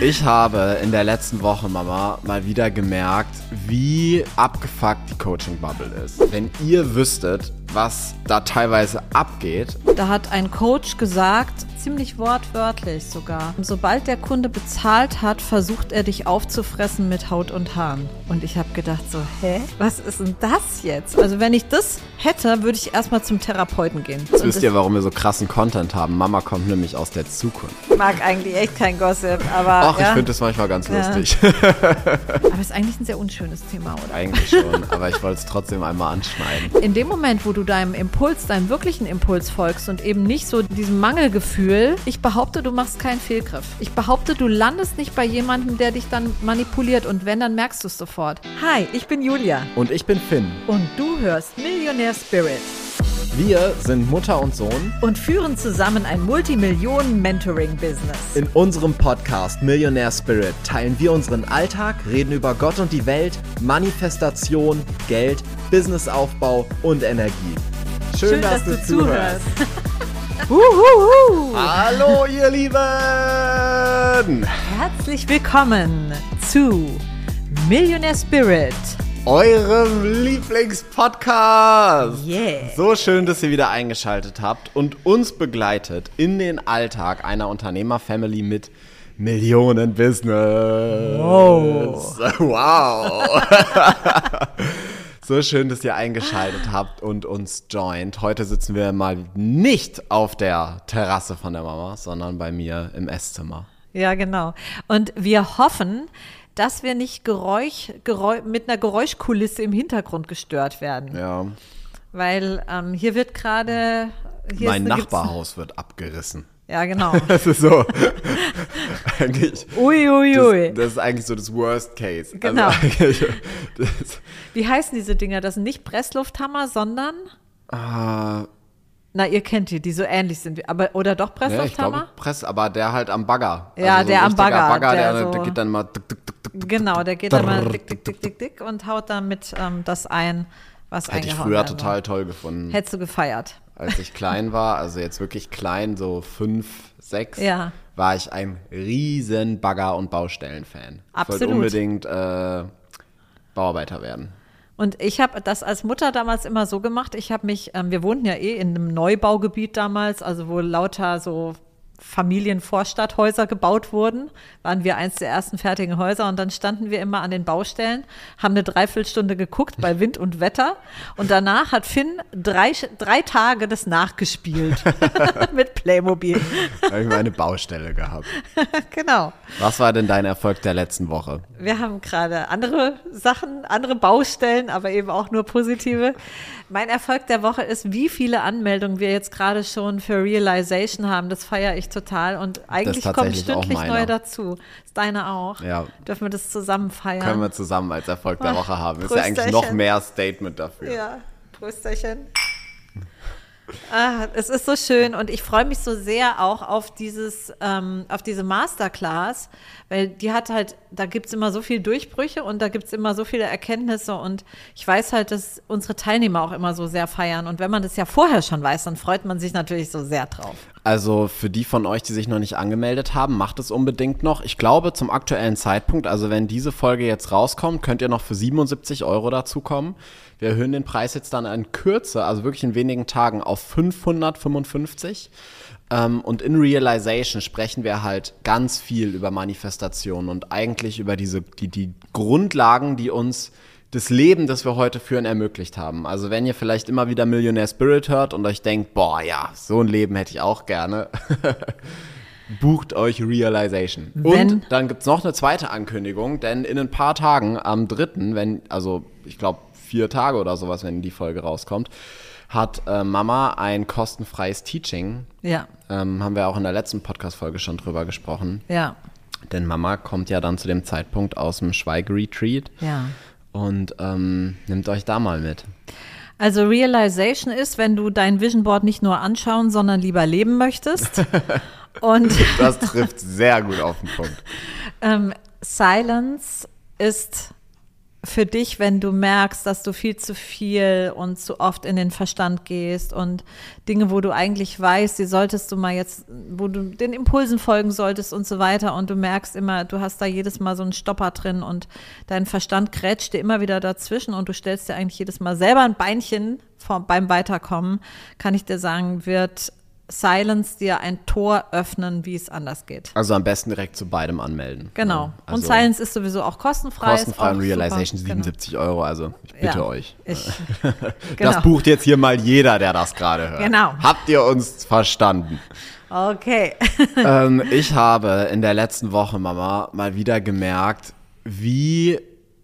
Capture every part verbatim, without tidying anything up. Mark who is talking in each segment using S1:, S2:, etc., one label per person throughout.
S1: Ich habe in der letzten Woche, Mama, mal wieder gemerkt, wie abgefuckt die Coaching-Bubble ist. Wenn ihr wüsstet, was da teilweise abgeht.
S2: Da hat ein Coach gesagt, ziemlich wortwörtlich sogar, sobald der Kunde bezahlt hat, versucht er dich aufzufressen mit Haut und Haaren. Und ich habe gedacht so, hä? Was ist denn das jetzt? Also wenn ich das hätte, würde ich erstmal zum Therapeuten gehen.
S1: Jetzt wisst ihr, warum wir so krassen Content haben. Mama kommt nämlich aus der Zukunft.
S2: Ich mag eigentlich echt kein Gossip, aber
S1: Ach,
S2: ja.
S1: ich finde das manchmal ganz
S2: Ja.
S1: lustig.
S2: Aber es ist eigentlich ein sehr unschönes Thema, oder?
S1: Eigentlich schon, aber ich wollte es trotzdem einmal anschneiden.
S2: In dem Moment, wo du deinem Impuls, deinem wirklichen Impuls folgst und eben nicht so diesem Mangelgefühl, ich behaupte, du machst keinen Fehlgriff. Ich behaupte, du landest nicht bei jemandem, der dich dann manipuliert und wenn, dann merkst du es sofort. Hi, ich bin Julia
S1: Und ich bin Finn.
S2: und du hörst Millionaire Spirit
S1: Wir sind Mutter und Sohn.
S2: und führen zusammen ein Multimillionen-Mentoring-Business.
S1: In unserem Podcast Millionaire Spirit teilen wir unseren Alltag, reden über Gott und die Welt, Manifestation, Geld, Businessaufbau und Energie. Schön, dass, du zuhörst.
S2: Huhuhu.
S1: Hallo ihr Lieben!
S2: Herzlich willkommen zu Millionaire Spirit.
S1: Eurem Lieblingspodcast!
S2: Yeah.
S1: So schön, dass ihr wieder eingeschaltet habt und uns begleitet in den Alltag einer Unternehmerfamily mit Millionen-Business.
S2: Wow.
S1: Wow. So schön, dass ihr eingeschaltet habt und uns joint. Heute sitzen wir mal nicht auf der Terrasse von der Mama, sondern bei mir im Esszimmer.
S2: Ja, genau. Und wir hoffen, dass wir nicht Geräusch, Geräusch, mit einer Geräuschkulisse im Hintergrund gestört werden.
S1: Ja.
S2: Weil ähm, hier wird gerade... hier
S1: Mein
S2: ist eine-
S1: Nachbarhaus wird abgerissen.
S2: Ja, genau.
S1: Das ist so, eigentlich,
S2: Ui, ui, ui.
S1: das, das ist eigentlich so das Worst Case.
S2: Genau.
S1: Also eigentlich, das,
S2: Wie heißen diese Dinger? Das sind nicht Presslufthammer, sondern...
S1: äh,
S2: Na, ihr kennt die, die so ähnlich sind. wie- Aber, oder doch
S1: ja, ich
S2: Presslufthammer?
S1: glaube Press, aber der halt am Bagger.
S2: Ja,
S1: also so
S2: der
S1: ein
S2: am
S1: richtiger
S2: Bagger,
S1: Bagger
S2: der
S1: der,
S2: so-
S1: der geht dann mal dick, dick, dick, dick,
S2: Genau, der geht dann mal dick, dick, dick, dick, dick und haut damit ähm, das ein, was
S1: Hätte ich
S2: eingehauen
S1: früher
S2: werden soll.
S1: total toll gefunden.
S2: Hättest du gefeiert.
S1: Als ich klein war, also jetzt wirklich klein, so fünf, sechs,
S2: Ja.
S1: war ich ein riesen Bagger- und Baustellen-Fan. Ich wollte
S2: Absolut.
S1: unbedingt äh, Bauarbeiter werden.
S2: Und ich habe das als Mutter damals immer so gemacht. Ich habe mich, ähm, wir wohnten ja eh in einem Neubaugebiet damals, also wo lauter so Familienvorstadthäuser gebaut wurden, waren wir eins der ersten fertigen Häuser und dann standen wir immer an den Baustellen, haben eine Dreiviertelstunde geguckt bei Wind und Wetter und danach hat Finn drei, drei Tage das nachgespielt mit Playmobil.
S1: Da habe ich meine Baustelle gehabt.
S2: Genau.
S1: Was war denn dein Erfolg der letzten Woche?
S2: Wir haben gerade andere Sachen, andere Baustellen, aber eben auch nur positive. Mein Erfolg der Woche ist, wie viele Anmeldungen wir jetzt gerade schon für Realization haben. Das feiere ich total und eigentlich kommen
S1: tatsächlich auch
S2: stündlich
S1: meiner.
S2: neue dazu. Ist deine auch?
S1: Ja.
S2: Dürfen wir das zusammen feiern?
S1: Können wir zusammen als Erfolg der
S2: Ach,
S1: Woche haben. Ist ja eigentlich noch
S2: Prösterchen.
S1: mehr Statement dafür.
S2: Ja, Prösterchen. Ah, es ist so schön und ich freue mich so sehr auch auf dieses, ähm, auf diese Masterclass, weil die hat halt, da gibt es immer so viele Durchbrüche und da gibt es immer so viele Erkenntnisse und ich weiß halt, dass unsere Teilnehmer auch immer so sehr feiern und wenn man das ja vorher schon weiß, dann freut man sich natürlich so sehr drauf.
S1: Also für die von euch, die sich noch nicht angemeldet haben, macht es unbedingt noch. Ich glaube, zum aktuellen Zeitpunkt, also wenn diese Folge jetzt rauskommt, könnt ihr noch für siebenundsiebzig Euro dazukommen. Wir erhöhen den Preis jetzt dann in Kürze, also wirklich in wenigen Tagen, auf fünfhundertfünfundfünfzig. Ähm, und in Realization sprechen wir halt ganz viel über Manifestation und eigentlich über diese die, die Grundlagen, die uns das Leben, das wir heute führen, ermöglicht haben. Also wenn ihr vielleicht immer wieder Millionaire Spirit hört und euch denkt, boah, ja, so ein Leben hätte ich auch gerne, bucht euch Realization.
S2: Wenn-
S1: Und dann gibt's noch eine zweite Ankündigung, denn in ein paar Tagen, am dritten, wenn, also ich glaube vier Tage oder sowas, wenn die Folge rauskommt, hat äh, Mama ein kostenfreies Teaching.
S2: Ja,
S1: Ähm, haben wir auch in der letzten Podcast-Folge schon drüber gesprochen.
S2: ja,
S1: Denn Mama kommt ja dann zu dem Zeitpunkt aus dem Schweigeretreat
S2: ja.
S1: und ähm, nimmt euch da mal mit.
S2: Also Realization ist, wenn du dein Vision Board nicht nur anschauen, sondern lieber leben möchtest. Und
S1: Das trifft sehr gut auf den Punkt.
S2: ähm, Silence ist für dich, wenn du merkst, dass du viel zu viel und zu oft in den Verstand gehst und Dinge, wo du eigentlich weißt, die solltest du mal jetzt, wo du den Impulsen folgen solltest und so weiter und du merkst immer, du hast da jedes Mal so einen Stopper drin und dein Verstand grätscht dir immer wieder dazwischen und du stellst dir eigentlich jedes Mal selber ein Beinchen vor, beim Weiterkommen, kann ich dir sagen, wird Silence dir ein Tor öffnen, wie es anders geht.
S1: Also am besten direkt zu beidem anmelden.
S2: Genau.
S1: Ja, also
S2: und Silence ist sowieso auch kostenfrei.
S1: Kostenfrei und Realization
S2: super.
S1: siebenundsiebzig genau. Euro, also ich bitte
S2: ja,
S1: euch.
S2: Ich,
S1: genau. Das bucht jetzt hier mal jeder, der das gerade hört.
S2: Genau.
S1: Habt ihr uns verstanden?
S2: Okay.
S1: ähm, ich habe in der letzten Woche, Mama, mal wieder gemerkt, wie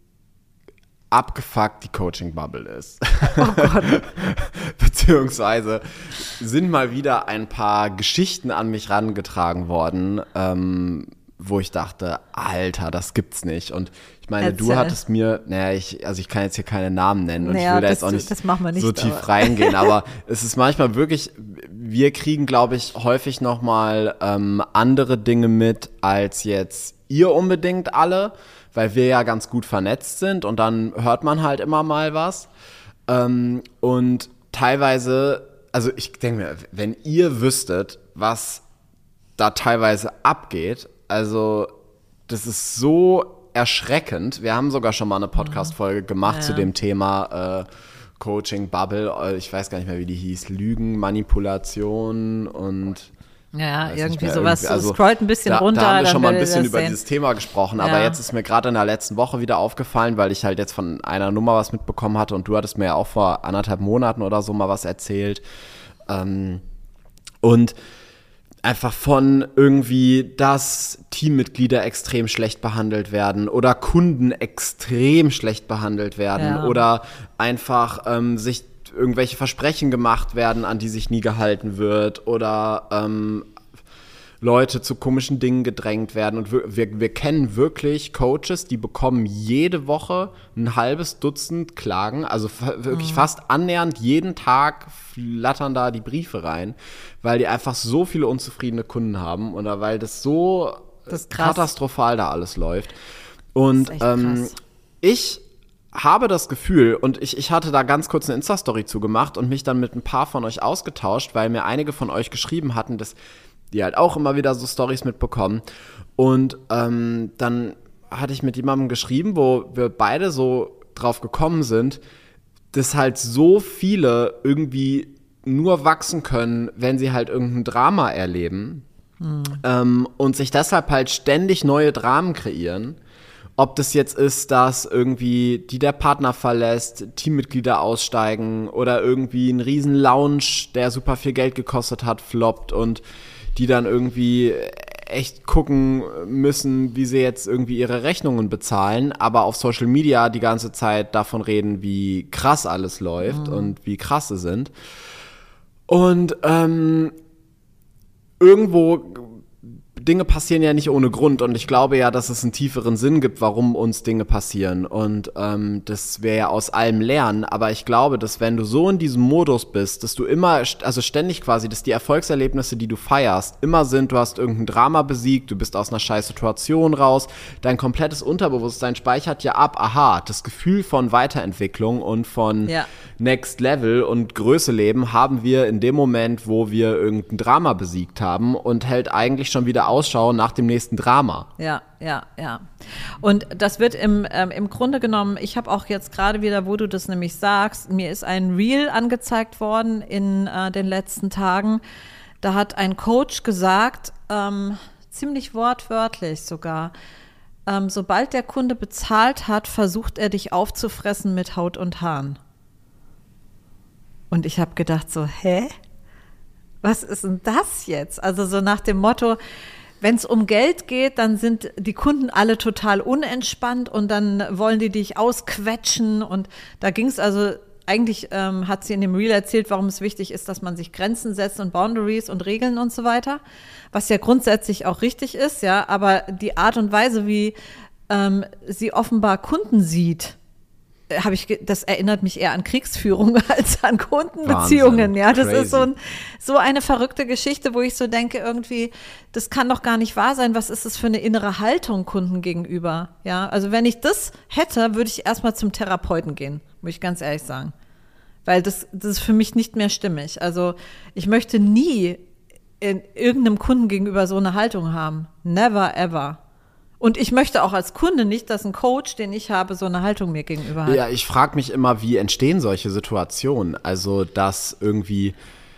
S1: abgefuckt die Coaching-Bubble ist.
S2: Oh Gott.
S1: Beziehungsweise sind mal wieder ein paar Geschichten an mich rangetragen worden, ähm, wo ich dachte, Alter, das gibt's nicht. Und ich meine,
S2: Erzähl.
S1: Du hattest mir, naja, ich, also ich kann jetzt hier keine Namen nennen und
S2: naja,
S1: ich will da
S2: das,
S1: jetzt auch nicht,
S2: das machen wir nicht
S1: so tief
S2: aber.
S1: reingehen, aber es ist manchmal wirklich, wir kriegen, glaube ich, häufig nochmal ähm, andere Dinge mit, als jetzt ihr unbedingt alle, weil wir ja ganz gut vernetzt sind und dann hört man halt immer mal was. Ähm, und teilweise, also ich denke mir, wenn ihr wüsstet, was da teilweise abgeht, also das ist so erschreckend. Wir haben sogar schon mal eine Podcast-Folge gemacht ja. zu dem Thema äh, Coaching, Bubble, ich weiß gar nicht mehr, wie die hieß, Lügen, Manipulation und
S2: Ja, irgendwie
S1: mehr,
S2: sowas.
S1: Irgendwie. Also,
S2: scrollt ein bisschen
S1: da,
S2: runter.
S1: Da haben wir
S2: dann
S1: schon mal ein bisschen über
S2: sehen.
S1: dieses Thema gesprochen,
S2: Ja.
S1: aber jetzt ist mir gerade in der letzten Woche wieder aufgefallen, weil ich halt jetzt von einer Nummer was mitbekommen hatte und du hattest mir ja auch vor anderthalb Monaten oder so mal was erzählt. Ähm, und einfach von irgendwie, dass Teammitglieder extrem schlecht behandelt werden oder Kunden extrem schlecht behandelt werden
S2: Ja.
S1: oder einfach ähm, sich irgendwelche Versprechen gemacht werden, an die sich nie gehalten wird oder ähm, Leute zu komischen Dingen gedrängt werden. Und wir, wir, wir kennen wirklich Coaches, die bekommen jede Woche ein halbes Dutzend Klagen, also f- wirklich mhm. fast annähernd jeden Tag flattern da die Briefe rein, weil die einfach so viele unzufriedene Kunden haben oder weil das so
S2: das
S1: katastrophal da alles läuft. Und
S2: das ist echt
S1: ähm,
S2: krass.
S1: ich habe das Gefühl, und ich, ich hatte da ganz kurz eine Insta-Story zugemacht und mich dann mit ein paar von euch ausgetauscht, weil mir einige von euch geschrieben hatten, dass die halt auch immer wieder so Stories mitbekommen. Und ähm, dann hatte ich mit jemandem geschrieben, wo wir beide so drauf gekommen sind, dass halt so viele irgendwie nur wachsen können, wenn sie halt irgendein Drama erleben hm. ähm, und sich deshalb halt ständig neue Dramen kreieren. Ob das jetzt ist, dass irgendwie die der Partner verlässt, Teammitglieder aussteigen oder irgendwie ein riesen Lounge, der super viel Geld gekostet hat, floppt und die dann irgendwie echt gucken müssen, wie sie jetzt irgendwie ihre Rechnungen bezahlen, aber auf Social Media die ganze Zeit davon reden, wie krass alles läuft mhm. und wie krass sie sind. Und ähm, irgendwo Dinge passieren ja nicht ohne Grund und ich glaube ja, dass es einen tieferen Sinn gibt, warum uns Dinge passieren und ähm, dass wir ja aus allem lernen, aber ich glaube, dass wenn du so in diesem Modus bist, dass du immer, also ständig quasi, dass die Erfolgserlebnisse, die du feierst, immer sind, du hast irgendein Drama besiegt, du bist aus einer scheiß Situation raus, dein komplettes Unterbewusstsein speichert ja ab, aha, das Gefühl von Weiterentwicklung und von
S2: ja.
S1: Next Level und Größe leben haben wir in dem Moment, wo wir irgendein Drama besiegt haben und hält eigentlich schon wieder Ausschau nach dem nächsten Drama.
S2: Ja, ja, ja. Und das wird im, ähm, im Grunde genommen, ich habe auch jetzt gerade wieder, wo du das nämlich sagst, mir ist ein Reel angezeigt worden in äh, den letzten Tagen. Da hat ein Coach gesagt, ähm, ziemlich wortwörtlich sogar, ähm, sobald der Kunde bezahlt hat, versucht er dich aufzufressen mit Haut und Haaren. Und ich habe gedacht so, hä? Was ist denn das jetzt? Also so nach dem Motto, wenn es um Geld geht, dann sind die Kunden alle total unentspannt und dann wollen die dich ausquetschen. Und da ging es also, eigentlich ähm, hat sie in dem Reel erzählt, warum es wichtig ist, dass man sich Grenzen setzt und Boundaries und Regeln und so weiter. Was ja grundsätzlich auch richtig ist, ja. Aber die Art und Weise, wie ähm, sie offenbar Kunden sieht, habe ich, das erinnert mich eher an Kriegsführung als an Kundenbeziehungen. Ja, das
S1: Crazy.
S2: ist so, ein, so eine verrückte Geschichte, wo ich so denke, irgendwie, das kann doch gar nicht wahr sein. Was ist das für eine innere Haltung Kunden gegenüber? Ja, also wenn ich das hätte, würde ich erstmal zum Therapeuten gehen, muss ich ganz ehrlich sagen. Weil das, das ist für mich nicht mehr stimmig. Also ich möchte nie in irgendeinem Kunden gegenüber so eine Haltung haben. Never ever. Und ich möchte auch als Kunde nicht, dass ein Coach, den ich habe, so eine Haltung mir gegenüber hat.
S1: Ja, ich frage mich immer, wie entstehen solche Situationen? Also, dass irgendwie,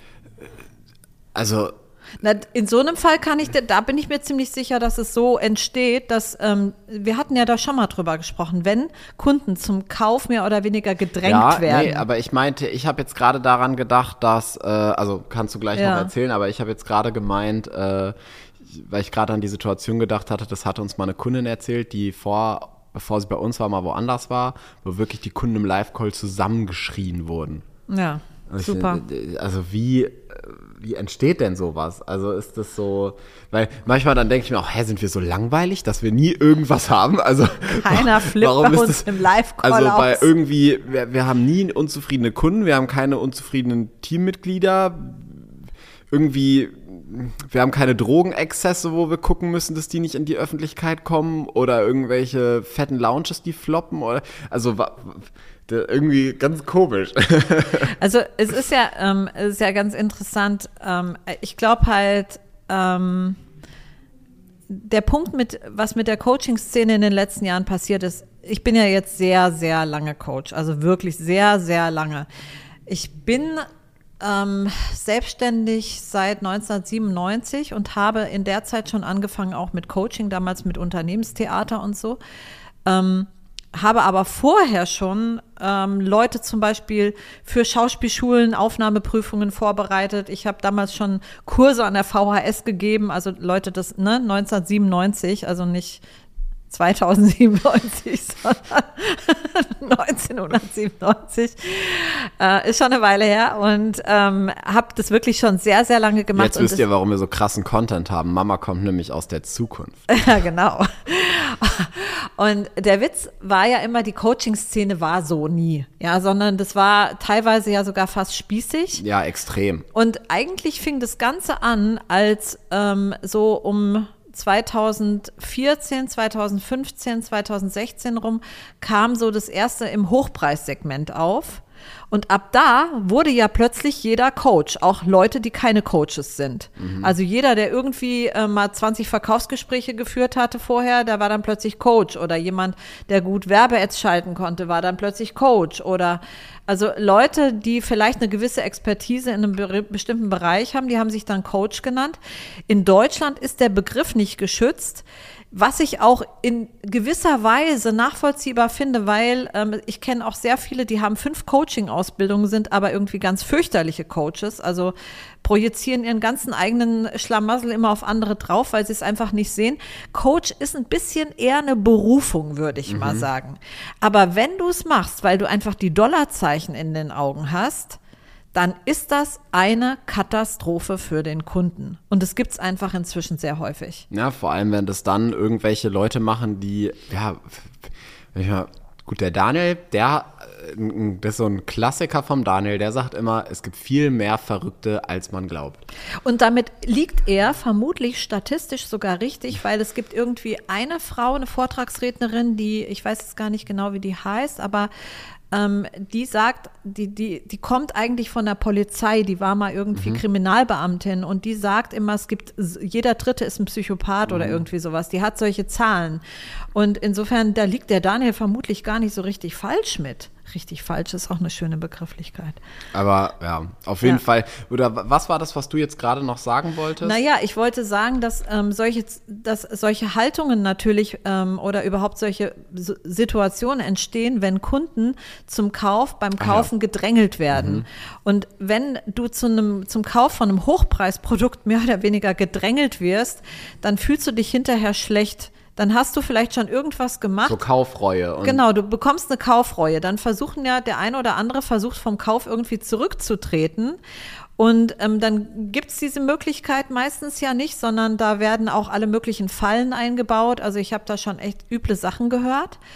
S1: also
S2: Na, in so einem Fall kann ich, da bin ich mir ziemlich sicher, dass es so entsteht, dass, ähm, wir hatten ja da schon mal drüber gesprochen, wenn Kunden zum Kauf mehr oder weniger gedrängt
S1: ja,
S2: werden.
S1: Nee, aber ich meinte, ich habe jetzt gerade daran gedacht, dass, äh, also kannst du gleich
S2: Ja.
S1: noch erzählen, aber ich habe jetzt gerade gemeint, äh, weil ich gerade an die Situation gedacht hatte, das hatte uns mal eine Kundin erzählt, die vor, bevor sie bei uns war, mal woanders war, wo wirklich die Kunden im Live-Call zusammengeschrien wurden.
S2: Ja,
S1: Und ich,
S2: super.
S1: Also wie, wie entsteht denn sowas? Also ist das so, weil manchmal dann denke ich mir auch, hä, sind wir so langweilig, dass wir nie irgendwas haben? Also
S2: Keiner flippt
S1: warum
S2: bei
S1: ist
S2: uns
S1: das,
S2: im Live-Call
S1: Also bei
S2: aus.
S1: irgendwie, wir, wir haben nie unzufriedene Kunden, wir haben keine unzufriedenen Teammitglieder, irgendwie, wir haben keine Drogenexzesse, wo wir gucken müssen, dass die nicht in die Öffentlichkeit kommen oder irgendwelche fetten Lounges, die floppen oder, also wa- da- irgendwie ganz komisch.
S2: Also es ist ja, ähm, es ist ja ganz interessant. Ähm, ich glaube halt, ähm, der Punkt, mit, was mit der Coaching-Szene in den letzten Jahren passiert ist, ich bin ja jetzt sehr, sehr lange Coach, also wirklich sehr, sehr lange. Ich bin ähm, selbstständig seit neunzehnhundertsiebenundneunzig und habe in der Zeit schon angefangen, auch mit Coaching, damals mit Unternehmenstheater und so. Ähm, habe aber vorher schon ähm, Leute zum Beispiel für Schauspielschulen Aufnahmeprüfungen vorbereitet. Ich habe damals schon Kurse an der V H S gegeben, also Leute, das ne, neunzehnhundertsiebenundneunzig, also nicht zweitausendsiebenundneunzig, sondern neunzehnhundertsiebenundneunzig. Äh, ist schon eine Weile her und ähm, habe das wirklich schon sehr, sehr lange gemacht.
S1: Jetzt wisst ihr, warum wir so krassen Content haben. Mama kommt nämlich aus der Zukunft.
S2: Ja, genau. Und der Witz war ja immer, die Coaching-Szene war so nie, ja, sondern das war teilweise ja sogar fast spießig.
S1: Ja, extrem.
S2: Und eigentlich fing das Ganze an, als ähm, so um zweitausendvierzehn, zweitausendfünfzehn, zweitausendsechzehn rum kam so das erste im Hochpreissegment auf. Und ab da wurde ja plötzlich jeder Coach, auch Leute, die keine Coaches sind. Mhm. Also jeder, der irgendwie äh, mal zwanzig Verkaufsgespräche geführt hatte vorher, der war dann plötzlich Coach. Oder jemand, der gut Werbe-Ads schalten konnte, war dann plötzlich Coach. Oder also Leute, die vielleicht eine gewisse Expertise in einem be- bestimmten Bereich haben, die haben sich dann Coach genannt. In Deutschland ist der Begriff nicht geschützt. Was ich auch in gewisser Weise nachvollziehbar finde, weil ähm, ich kenne auch sehr viele, die haben fünf Coaching-Ausbildungen, sind aber irgendwie ganz fürchterliche Coaches, also projizieren ihren ganzen eigenen Schlamassel immer auf andere drauf, weil sie es einfach nicht sehen. Coach ist ein bisschen eher eine Berufung, würde ich mhm. mal sagen. Aber wenn du es machst, weil du einfach die Dollarzeichen in den Augen hast, dann ist das eine Katastrophe für den Kunden. Und das gibt es einfach inzwischen sehr häufig.
S1: Ja, vor allem, wenn das dann irgendwelche Leute machen, die, ja, wenn ich mal, gut, der Daniel, der, das ist so ein Klassiker vom Daniel, der sagt immer, es gibt viel mehr Verrückte, als man glaubt.
S2: Und damit liegt er vermutlich statistisch sogar richtig, weil es gibt irgendwie eine Frau, eine Vortragsrednerin, die, ich weiß jetzt gar nicht genau, wie die heißt, aber Ähm, die sagt, die, die, die kommt eigentlich von der Polizei, die war mal irgendwie mhm. Kriminalbeamtin und die sagt immer, es gibt, jeder Dritte ist ein Psychopath mhm. oder irgendwie sowas, die hat solche Zahlen und insofern, da liegt der Daniel vermutlich gar nicht so richtig falsch mit. Richtig falsch ist auch eine schöne Begrifflichkeit.
S1: Aber ja, auf jeden
S2: ja.
S1: Fall. Oder was war das, was du jetzt gerade noch sagen wolltest?
S2: Naja, ich wollte sagen, dass, ähm, solche, dass solche Haltungen natürlich ähm, oder überhaupt solche S- Situationen entstehen, wenn Kunden zum Kauf, beim Kaufen ja. gedrängelt werden. Mhm. Und wenn du zu einem, zum Kauf von einem Hochpreisprodukt mehr oder weniger gedrängelt wirst, dann fühlst du dich hinterher schlecht. Dann hast du vielleicht schon irgendwas gemacht.
S1: So Kaufreue. Und
S2: genau, du bekommst eine Kaufreue. Dann versuchen ja, der eine oder andere versucht vom Kauf irgendwie zurückzutreten. Und ähm, dann gibt es diese Möglichkeit meistens ja nicht, sondern da werden auch alle möglichen Fallen eingebaut. Also ich habe da schon echt üble Sachen gehört.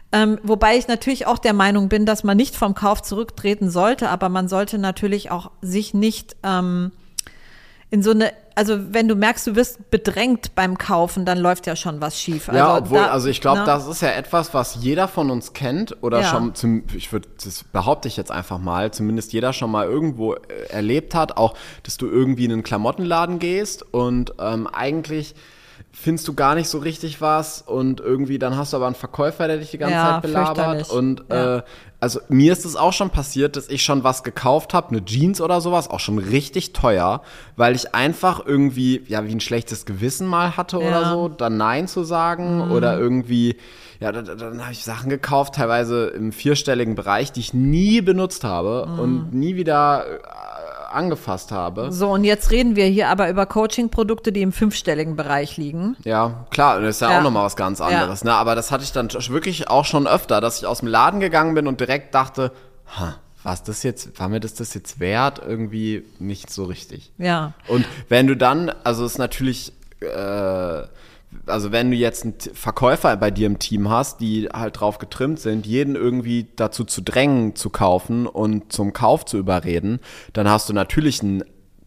S2: Ähm, wobei ich natürlich auch der Meinung bin, dass man nicht vom Kauf zurücktreten sollte, aber man sollte natürlich auch sich nicht ähm, in so eine, also wenn du merkst, du wirst bedrängt beim Kaufen, dann läuft ja schon was schief. Also
S1: ja, obwohl,
S2: da,
S1: also ich glaube,
S2: ne?
S1: das ist ja etwas, was jeder von uns kennt oder
S2: Ja.
S1: schon, zum, ich würde, das behaupte ich jetzt einfach mal, zumindest jeder schon mal irgendwo äh, erlebt hat, auch, dass du irgendwie in einen Klamottenladen gehst und ähm, eigentlich findest du gar nicht so richtig was und irgendwie dann hast du aber einen Verkäufer, der dich die ganze
S2: Ja,
S1: Zeit belabert
S2: fürchterlich.
S1: und
S2: Ja.
S1: äh, also mir ist es auch schon passiert, dass ich schon was gekauft habe, eine Jeans oder sowas, auch schon richtig teuer, weil ich einfach irgendwie, ja, wie ein schlechtes Gewissen mal hatte
S2: Ja.
S1: oder so, dann Nein zu sagen oder irgendwie, ja, dann, dann habe ich Sachen gekauft, teilweise im vierstelligen Bereich, die ich nie benutzt habe und nie wieder äh, angefasst habe.
S2: So, und jetzt reden wir hier aber über Coaching-Produkte, die im fünfstelligen Bereich liegen.
S1: Ja, klar, das ist ja,
S2: Ja.
S1: auch nochmal was ganz anderes, ne? Aber das hatte ich dann wirklich auch schon öfter, dass ich aus dem Laden gegangen bin und direkt dachte, ha, was das jetzt, war mir das das jetzt wert? Irgendwie nicht so richtig.
S2: Ja.
S1: Und wenn du dann, also es ist natürlich, äh, also wenn du jetzt einen T- Verkäufer bei dir im Team hast, die halt drauf getrimmt sind, jeden irgendwie dazu zu drängen, zu kaufen und zum Kauf zu überreden, dann hast du natürlich einen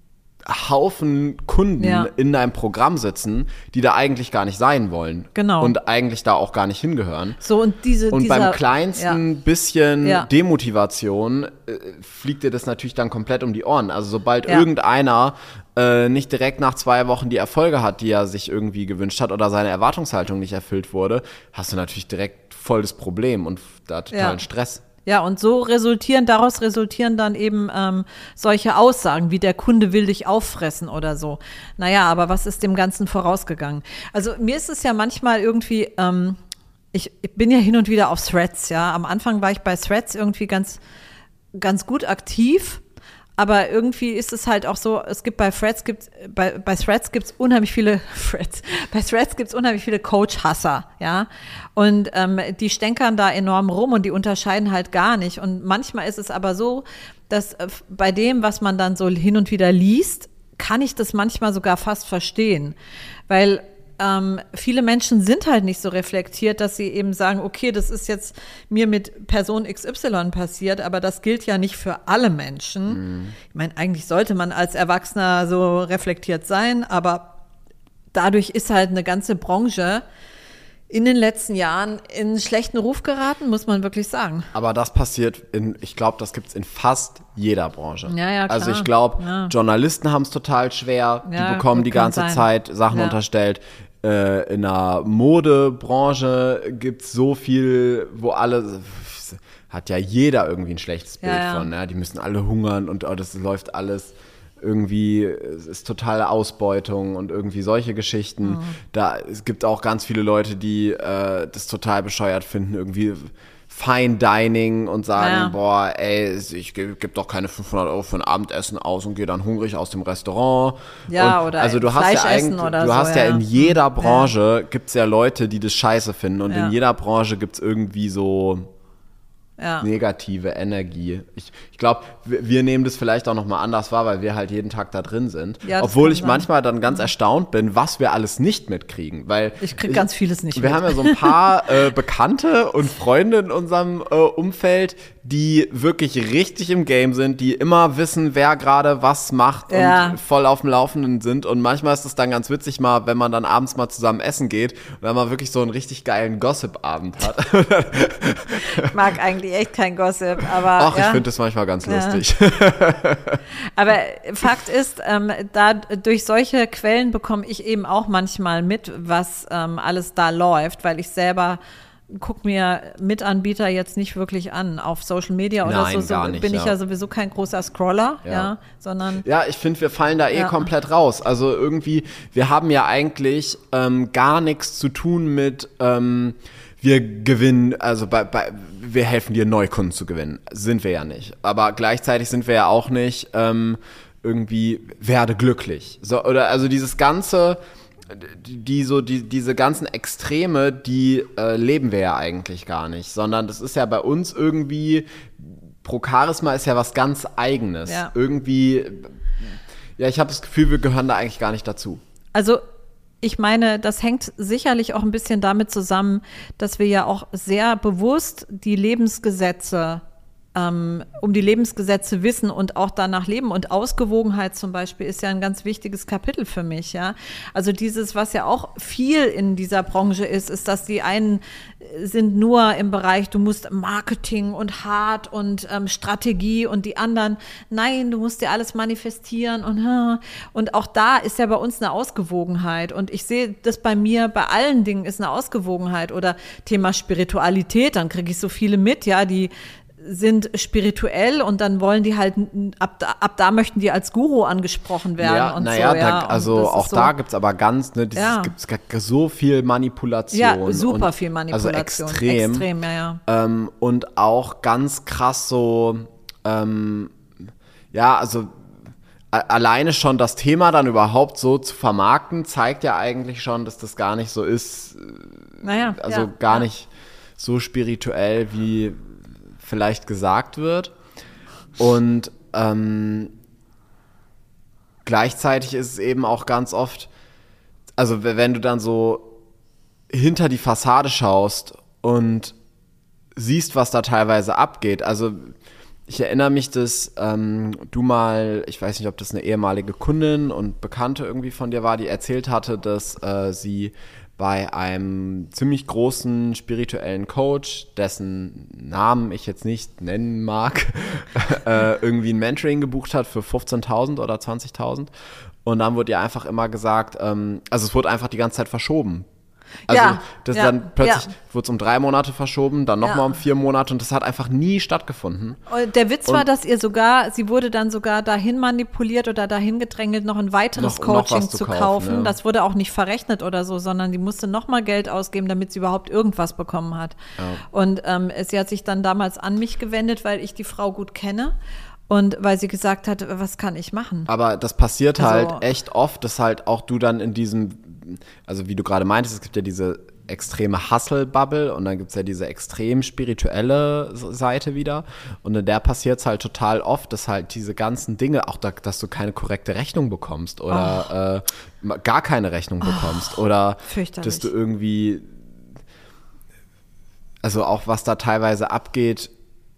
S1: Haufen Kunden
S2: Ja.
S1: in deinem Programm sitzen, die da eigentlich gar nicht sein wollen.
S2: Genau.
S1: Und eigentlich da auch gar nicht hingehören.
S2: So, und diese,
S1: Und
S2: dieser,
S1: beim kleinsten
S2: ja.
S1: bisschen
S2: Ja.
S1: Demotivation äh, fliegt dir das natürlich dann komplett um die Ohren. Also sobald
S2: Ja.
S1: irgendeiner äh, nicht direkt nach zwei Wochen die Erfolge hat, die er sich irgendwie gewünscht hat oder seine Erwartungshaltung nicht erfüllt wurde, hast du natürlich direkt voll das Problem und da totalen
S2: Ja.
S1: Stress.
S2: Ja, und so resultieren, daraus resultieren dann eben ähm, solche Aussagen, wie der Kunde will dich auffressen oder so. Naja, aber was ist dem Ganzen vorausgegangen? Also mir ist es ja manchmal irgendwie, ähm, ich, ich bin ja hin und wieder auf Threads, ja. Am Anfang war ich bei Threads irgendwie ganz, ganz gut aktiv. Aber irgendwie ist es halt auch so, es gibt bei Threads gibt's, bei, bei Threads gibt's unheimlich viele Threads, bei Threads gibt's unheimlich viele Coach-Hasser, ja. Und ähm, die stänkern da enorm rum und die unterscheiden halt gar nicht. Und manchmal ist es aber so, dass äh, bei dem, was man dann so hin und wieder liest, kann ich das manchmal sogar fast verstehen. Weil Ähm, viele Menschen sind halt nicht so reflektiert, dass sie eben sagen, okay, das ist jetzt mir mit Person X Y passiert, aber das gilt ja nicht für alle Menschen. Mhm. Ich meine, eigentlich sollte man als Erwachsener so reflektiert sein, aber dadurch ist halt eine ganze Branche in den letzten Jahren in einen schlechten Ruf geraten, muss man wirklich sagen.
S1: Aber das passiert in, ich glaube, das gibt es in fast jeder Branche.
S2: Ja, ja, klar.
S1: Also ich glaube,
S2: Ja.
S1: Journalisten haben es total schwer,
S2: Ja,
S1: die bekommen
S2: gut,
S1: die
S2: kann
S1: ganze
S2: sein.
S1: Zeit Sachen
S2: Ja.
S1: unterstellt. Äh, in der Modebranche gibt es so viel, wo alle, hat ja jeder irgendwie ein schlechtes Bild
S2: Ja, ja.
S1: von. Ne? Die müssen alle hungern und oh, das läuft alles irgendwie, es ist totale Ausbeutung und irgendwie solche Geschichten.
S2: Mhm.
S1: Da, es gibt auch ganz viele Leute, die äh, das total bescheuert finden, irgendwie Fine Dining und sagen,
S2: Ja.
S1: boah, ey, ich gebe geb doch keine fünfhundert Euro für ein Abendessen aus und gehe dann hungrig aus dem Restaurant.
S2: Ja,
S1: und,
S2: oder
S1: also du hast
S2: Fleisch
S1: ja
S2: essen
S1: eigentlich,
S2: oder
S1: du
S2: so,
S1: hast ja,
S2: ja.
S1: in jeder
S2: Ja.
S1: Branche gibt's ja Leute, die das scheiße finden und
S2: Ja.
S1: in jeder Branche gibt's irgendwie so
S2: Ja.
S1: negative Energie. Ich, ich glaube, wir, wir nehmen das vielleicht auch nochmal anders wahr, weil wir halt jeden Tag da drin sind.
S2: Ja, das
S1: Obwohl
S2: kann
S1: ich
S2: sein.
S1: manchmal dann ganz erstaunt bin, was wir alles nicht mitkriegen. Weil
S2: Ich krieg ganz vieles nicht
S1: Wir
S2: mit.
S1: haben ja so ein paar äh, Bekannte und Freunde in unserem äh, Umfeld, die wirklich richtig im Game sind, die immer wissen, wer gerade was macht
S2: Ja.
S1: und voll auf dem Laufenden sind. Und manchmal ist es dann ganz witzig mal, wenn man dann abends mal zusammen essen geht und wenn man wirklich so einen richtig geilen Gossip-Abend hat.
S2: Ich mag eigentlich echt kein Gossip, aber
S1: Ach, ich
S2: ja.
S1: finde das manchmal ganz
S2: Ja.
S1: lustig.
S2: Aber Fakt ist, ähm, da durch solche Quellen bekomme ich eben auch manchmal mit, was ähm, alles da läuft, weil ich selber gucke mir Mitanbieter jetzt nicht wirklich an. Auf Social Media oder
S1: Nein,
S2: so, so
S1: gar nicht,
S2: bin ich
S1: ja.
S2: ja sowieso kein großer Scroller, ja,
S1: Ja.
S2: sondern
S1: Ja, ich finde, wir fallen da eh
S2: Ja.
S1: komplett raus. Also irgendwie, wir haben ja eigentlich ähm, gar nichts zu tun mit, ähm, wir gewinnen, also bei, bei, wir helfen dir, Neukunden zu gewinnen. Sind wir ja nicht. Aber gleichzeitig sind wir ja auch nicht ähm, irgendwie, werde glücklich. So, oder also dieses ganze, die, die so die, diese ganzen Extreme, die äh, leben wir ja eigentlich gar nicht, sondern das ist ja bei uns irgendwie, Pro Charisma ist ja was ganz Eigenes.
S2: Ja.
S1: Irgendwie, ja, ich habe das Gefühl, wir gehören da eigentlich gar nicht dazu.
S2: also ich meine, das hängt sicherlich auch ein bisschen damit zusammen, dass wir ja auch sehr bewusst die Lebensgesetze ähm, um die Lebensgesetze wissen und auch danach leben. Und Ausgewogenheit zum Beispiel ist ja ein ganz wichtiges Kapitel für mich, ja. Also dieses, was ja auch viel in dieser Branche ist, ist, dass die einen sind nur im Bereich, du musst Marketing und hart und ähm, Strategie und die anderen, nein, du musst dir alles manifestieren und und auch da ist ja bei uns eine Ausgewogenheit und ich sehe das bei mir, bei allen Dingen ist eine Ausgewogenheit oder Thema Spiritualität, dann kriege ich so viele mit, ja, die sind spirituell und dann wollen die halt, ab da, ab da möchten die als Guru angesprochen werden
S1: ja,
S2: und
S1: naja,
S2: so. Ja,
S1: da, also auch
S2: so,
S1: da gibt es aber ganz, ne, dieses,
S2: ja.
S1: gibt's so viel Manipulation.
S2: Ja, super
S1: und,
S2: viel Manipulation.
S1: Also extrem.
S2: Extrem, ja, ja.
S1: Ähm, und auch ganz krass so, ähm, ja, also a- alleine schon das Thema dann überhaupt so zu vermarkten, zeigt ja eigentlich schon, dass das gar nicht so ist,
S2: Naja,
S1: also
S2: ja,
S1: gar
S2: ja.
S1: nicht so spirituell, wie vielleicht gesagt wird. Und ähm, gleichzeitig ist es eben auch ganz oft, also wenn du dann so hinter die Fassade schaust und siehst, was da teilweise abgeht. Also ich erinnere mich, dass ähm, du mal, ich weiß nicht, ob das eine ehemalige Kundin und Bekannte irgendwie von dir war, die erzählt hatte, dass äh, sie bei einem ziemlich großen spirituellen Coach, dessen Namen ich jetzt nicht nennen mag, äh, irgendwie ein Mentoring gebucht hat für fünfzehntausend oder zwanzigtausend. Und dann wurde ihr einfach immer gesagt, ähm, also es wurde einfach die ganze Zeit verschoben. Also
S2: Ja,
S1: das
S2: ja,
S1: dann plötzlich
S2: ja.
S1: wurde es um drei Monate verschoben, dann nochmal
S2: Ja.
S1: um vier Monate und das hat einfach nie stattgefunden.
S2: Und der Witz war,
S1: Und-
S2: dass ihr sogar, sie wurde dann sogar dahin manipuliert oder dahin gedrängelt, noch ein weiteres
S1: Noch- noch
S2: Coaching
S1: was zu
S2: zu
S1: kaufen,
S2: kaufen.
S1: ja.
S2: Das wurde auch nicht verrechnet oder so, sondern die musste nochmal Geld ausgeben, damit sie überhaupt irgendwas bekommen hat. Und ähm, sie hat sich dann damals an mich gewendet, weil ich die Frau gut kenne und weil sie gesagt hat, was kann ich machen?
S1: Aber das passiert
S2: Also-
S1: halt echt oft, dass halt auch du dann in diesem, also wie du gerade meintest, es gibt ja diese extreme Hustle-Bubble und dann gibt es ja diese extrem spirituelle Seite wieder und in der passiert es halt total oft, dass halt diese ganzen Dinge, auch da, dass du keine korrekte Rechnung bekommst oder äh, gar keine Rechnung bekommst oder
S2: fürchterlich.
S1: dass du irgendwie, also auch was da teilweise abgeht,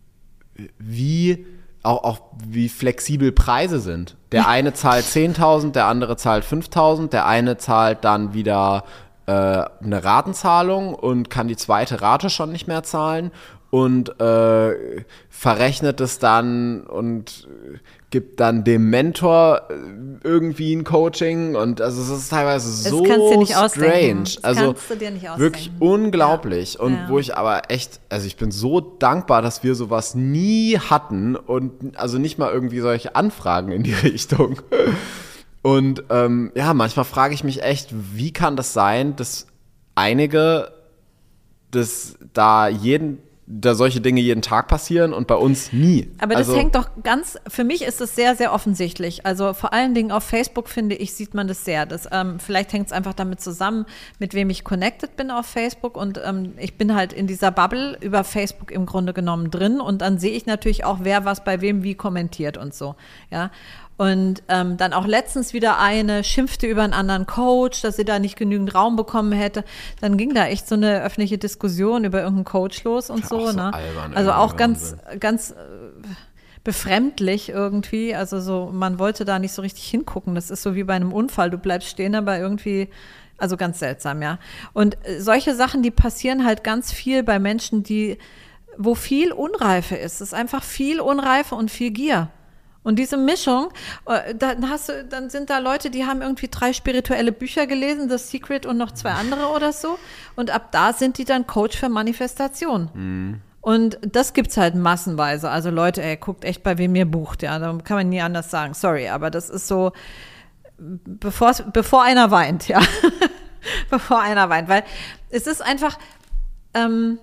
S1: wie auch, auch wie flexibel Preise sind. Der eine zahlt zehntausend, der andere zahlt fünftausend, der eine zahlt dann wieder äh, eine Ratenzahlung und kann die zweite Rate schon nicht mehr zahlen und äh, verrechnet es dann und gibt dann dem Mentor äh, irgendwie ein Coaching und also es ist teilweise so
S2: kannst du dir nicht
S1: strange.
S2: ausdenken. Das
S1: Also
S2: kannst du dir nicht ausdenken.
S1: wirklich unglaublich und
S2: Ja.
S1: wo ich aber echt, also ich bin so dankbar, dass wir sowas nie hatten und also nicht mal irgendwie solche Anfragen in die Richtung. Und ähm, ja, manchmal frage ich mich echt, wie kann das sein, dass einige, dass da jeden, da solche Dinge jeden Tag passieren und bei uns nie.
S2: Aber das
S1: also,
S2: hängt doch ganz, für mich ist es sehr, sehr offensichtlich. Also vor allen Dingen auf Facebook, finde ich, sieht man das sehr. Das, ähm, vielleicht hängt es einfach damit zusammen, mit wem ich connected bin auf Facebook. Und ähm, ich bin halt in dieser Bubble über Facebook im Grunde genommen drin. Und dann sehe ich natürlich auch, wer was bei wem wie kommentiert und so. Ja. Und ähm, dann auch letztens wieder eine schimpfte über einen anderen Coach, dass sie da nicht genügend Raum bekommen hätte. Dann ging da echt so eine öffentliche Diskussion über irgendeinen Coach los und
S1: Ja,
S2: so.
S1: auch so
S2: Ne?
S1: albern,
S2: Also auch
S1: irgendwie
S2: ganz,
S1: Wahnsinn.
S2: ganz äh, befremdlich irgendwie. Also so, man wollte da nicht so richtig hingucken. Das ist so wie bei einem Unfall. Du bleibst stehen, aber irgendwie, also ganz seltsam, ja. Und äh, solche Sachen, die passieren halt ganz viel bei Menschen, die, wo viel Unreife ist. Es ist einfach viel Unreife und viel Gier. Und diese Mischung, äh, dann hast du, dann sind da Leute, die haben irgendwie drei spirituelle Bücher gelesen, The Secret und noch zwei andere oder so. Und ab da sind die dann Coach für Manifestation.
S1: Mhm.
S2: Und das gibt's halt massenweise. Also Leute, ey, guckt echt, bei wem ihr bucht, ja. Da kann man nie anders sagen. Sorry, aber das ist so, bevor, bevor einer weint, ja. Bevor einer weint. Weil es ist einfach, ähm,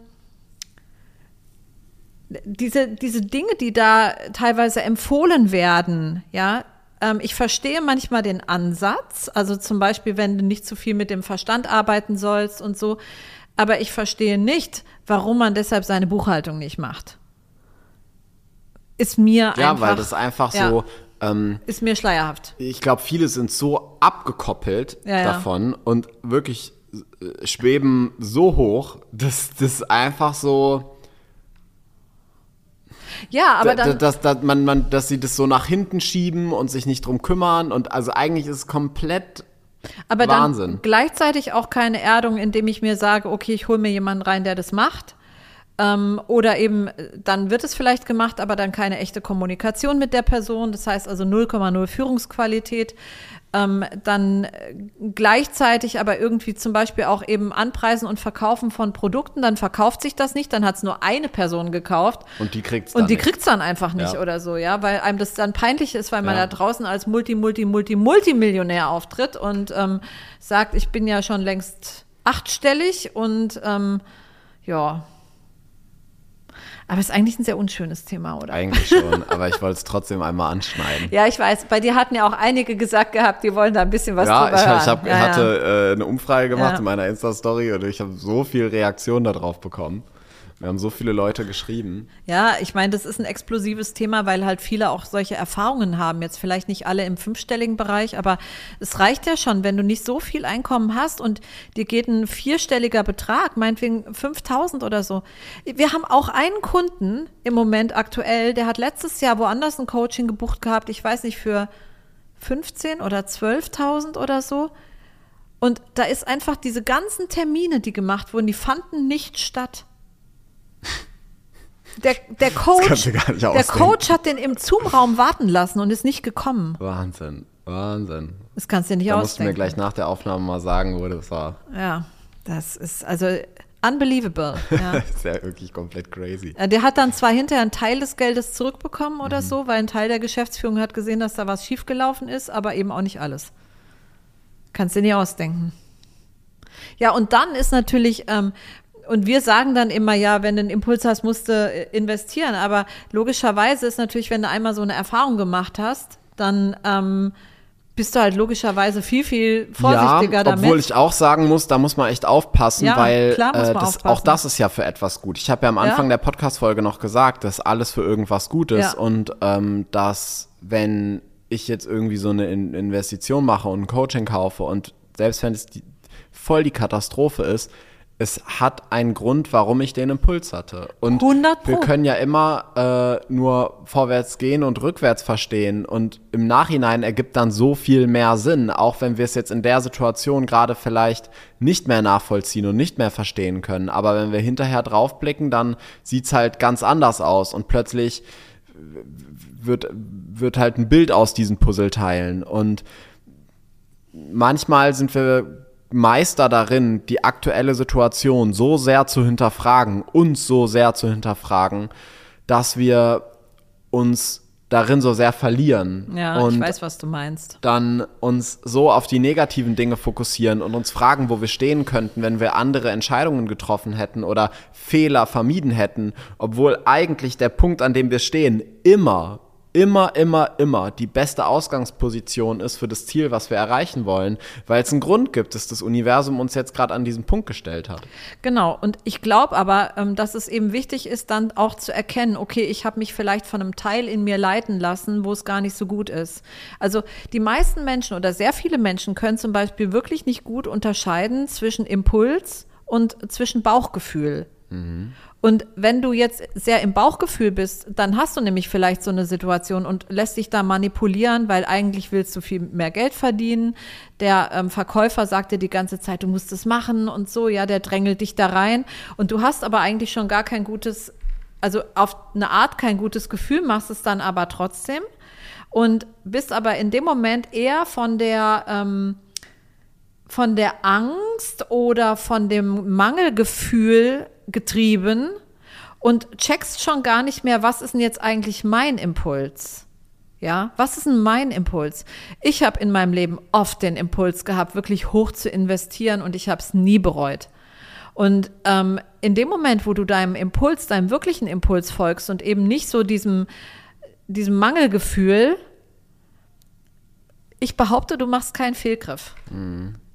S2: diese, diese Dinge, die da teilweise empfohlen werden, ja, ähm, ich verstehe manchmal den Ansatz, also zum Beispiel, wenn du nicht zu viel mit dem Verstand arbeiten sollst und so, aber ich verstehe nicht, warum man deshalb seine Buchhaltung nicht macht. Ist mir
S1: ja,
S2: einfach.
S1: weil das einfach
S2: ja.
S1: so Ähm,
S2: Ist mir schleierhaft.
S1: ich glaube, viele sind so abgekoppelt
S2: Ja, ja.
S1: davon und wirklich äh, schweben so hoch, dass das einfach so,
S2: Ja, aber
S1: da,
S2: dann,
S1: dass, dass, man, man, dass sie das so nach hinten schieben und sich nicht drum kümmern und also eigentlich ist es komplett
S2: aber
S1: Wahnsinn.
S2: dann gleichzeitig auch keine Erdung, indem ich mir sage, okay, ich hole mir jemanden rein, der das macht. Ähm, oder eben, dann wird es vielleicht gemacht, aber dann keine echte Kommunikation mit der Person. Das heißt also null Komma null Führungsqualität. Ähm, dann äh, gleichzeitig aber irgendwie zum Beispiel auch eben Anpreisen und Verkaufen von Produkten. Dann verkauft sich das nicht, dann hat es nur eine Person gekauft.
S1: Und die kriegt's dann
S2: Und die
S1: nicht.
S2: kriegt's dann einfach nicht
S1: Ja.
S2: oder so, ja, weil einem das dann peinlich ist, weil man
S1: Ja.
S2: da draußen als Multi, Multi, Multi, Multimillionär auftritt und ähm, sagt, ich bin ja schon längst achtstellig und ähm, ja. Aber es ist eigentlich ein sehr unschönes Thema, oder?
S1: Eigentlich schon, aber ich wollte es trotzdem einmal anschneiden.
S2: Ja, ich weiß, bei dir hatten ja auch einige gesagt gehabt, die wollen da ein bisschen was
S1: Ja,
S2: drüber
S1: ich,
S2: hören.
S1: ich hab,
S2: ja,
S1: hatte äh, eine Umfrage gemacht
S2: Ja.
S1: in meiner Insta-Story und ich habe so viel Reaktion darauf bekommen. Wir haben so viele Leute geschrieben.
S2: Ja, ich meine, das ist ein explosives Thema, weil halt viele auch solche Erfahrungen haben. Jetzt vielleicht nicht alle im fünfstelligen Bereich, aber es reicht ja schon, wenn du nicht so viel Einkommen hast und dir geht ein vierstelliger Betrag, meinetwegen fünftausend oder so. Wir haben auch einen Kunden im Moment aktuell, der hat letztes Jahr woanders ein Coaching gebucht gehabt, ich weiß nicht, für fünfzehn oder zwölftausend oder so. Und da ist einfach diese ganzen Termine, die gemacht wurden, die fanden nicht statt. Der, der, Coach,
S1: kannst du gar nicht
S2: der
S1: ausdenken.
S2: Coach hat den im Zoom-Raum warten lassen und ist nicht gekommen.
S1: Wahnsinn, Wahnsinn.
S2: Das kannst du dir nicht
S1: Da musst du mir
S2: ausdenken.
S1: gleich nach der Aufnahme mal sagen, wo das war.
S2: Ja, das ist also unbelievable. Ja.
S1: Das ist ja wirklich komplett crazy.
S2: Äh, Der hat dann zwar hinterher einen Teil des Geldes zurückbekommen
S1: Mhm.
S2: oder so, weil ein Teil der Geschäftsführung hat gesehen, dass da was schiefgelaufen ist, aber eben auch nicht alles. Kannst du dir nicht ausdenken. Ja, und dann ist natürlich, ähm, und wir sagen dann immer, ja, wenn du einen Impuls hast, musst du äh, investieren. Aber logischerweise ist natürlich, wenn du einmal so eine Erfahrung gemacht hast, dann ähm, bist du halt logischerweise viel, viel vorsichtiger
S1: ja,
S2: damit.
S1: obwohl ich auch sagen muss, da muss man echt aufpassen,
S2: Ja,
S1: weil
S2: klar muss
S1: äh,
S2: man
S1: das,
S2: aufpassen.
S1: auch das ist ja für etwas gut. Ich habe ja am Anfang
S2: Ja.
S1: der Podcast-Folge noch gesagt, dass alles für irgendwas gut ist
S2: Ja.
S1: und ähm, dass, wenn ich jetzt irgendwie so eine In- Investition mache und ein Coaching kaufe und selbst wenn es die, voll die Katastrophe ist, es hat einen Grund, warum ich den Impuls hatte. Und
S2: hundert Pro.
S1: wir können ja immer äh, nur vorwärts gehen und rückwärts verstehen. Und im Nachhinein ergibt dann so viel mehr Sinn, auch wenn wir es jetzt in der Situation gerade vielleicht nicht mehr nachvollziehen und nicht mehr verstehen können. Aber wenn wir hinterher draufblicken, dann sieht's halt ganz anders aus. Und plötzlich wird, wird halt ein Bild aus diesen Puzzleteilen. Und manchmal sind wir Meister darin, die aktuelle Situation so sehr zu hinterfragen, uns so sehr zu hinterfragen, dass wir uns darin so sehr verlieren.
S2: Ja,
S1: und
S2: ich weiß, was du meinst.
S1: dann uns so auf die negativen Dinge fokussieren und uns fragen, wo wir stehen könnten, wenn wir andere Entscheidungen getroffen hätten oder Fehler vermieden hätten, obwohl eigentlich der Punkt, an dem wir stehen, immer immer, immer, immer die beste Ausgangsposition ist für das Ziel, was wir erreichen wollen, weil es einen Grund gibt, dass das Universum uns jetzt gerade an diesen Punkt gestellt hat.
S2: Genau, und ich glaube aber, ähm, dass es eben wichtig ist, dann auch zu erkennen, okay, ich habe mich vielleicht von einem Teil in mir leiten lassen, wo es gar nicht so gut ist. Also die meisten Menschen oder sehr viele Menschen können zum Beispiel wirklich nicht gut unterscheiden zwischen Impuls und zwischen Bauchgefühl. Mhm. Und wenn du jetzt sehr im Bauchgefühl bist, dann hast du nämlich vielleicht so eine Situation und lässt dich da manipulieren, weil eigentlich willst du viel mehr Geld verdienen. Der ähm, Verkäufer sagt dir die ganze Zeit, du musst es machen und so, ja, der drängelt dich da rein. Und du hast aber eigentlich schon gar kein gutes, also auf eine Art kein gutes Gefühl, machst es dann aber trotzdem und bist aber in dem Moment eher von der ähm, von der Angst oder von dem Mangelgefühl getrieben und checkst schon gar nicht mehr, was ist denn jetzt eigentlich mein Impuls? Ja, was ist denn mein Impuls? Ich habe in meinem Leben oft den Impuls gehabt, wirklich hoch zu investieren und ich habe es nie bereut. Und ähm, in dem Moment, wo du deinem Impuls, deinem wirklichen Impuls folgst und eben nicht so diesem, diesem Mangelgefühl, ich behaupte, du machst keinen Fehlgriff. Mhm.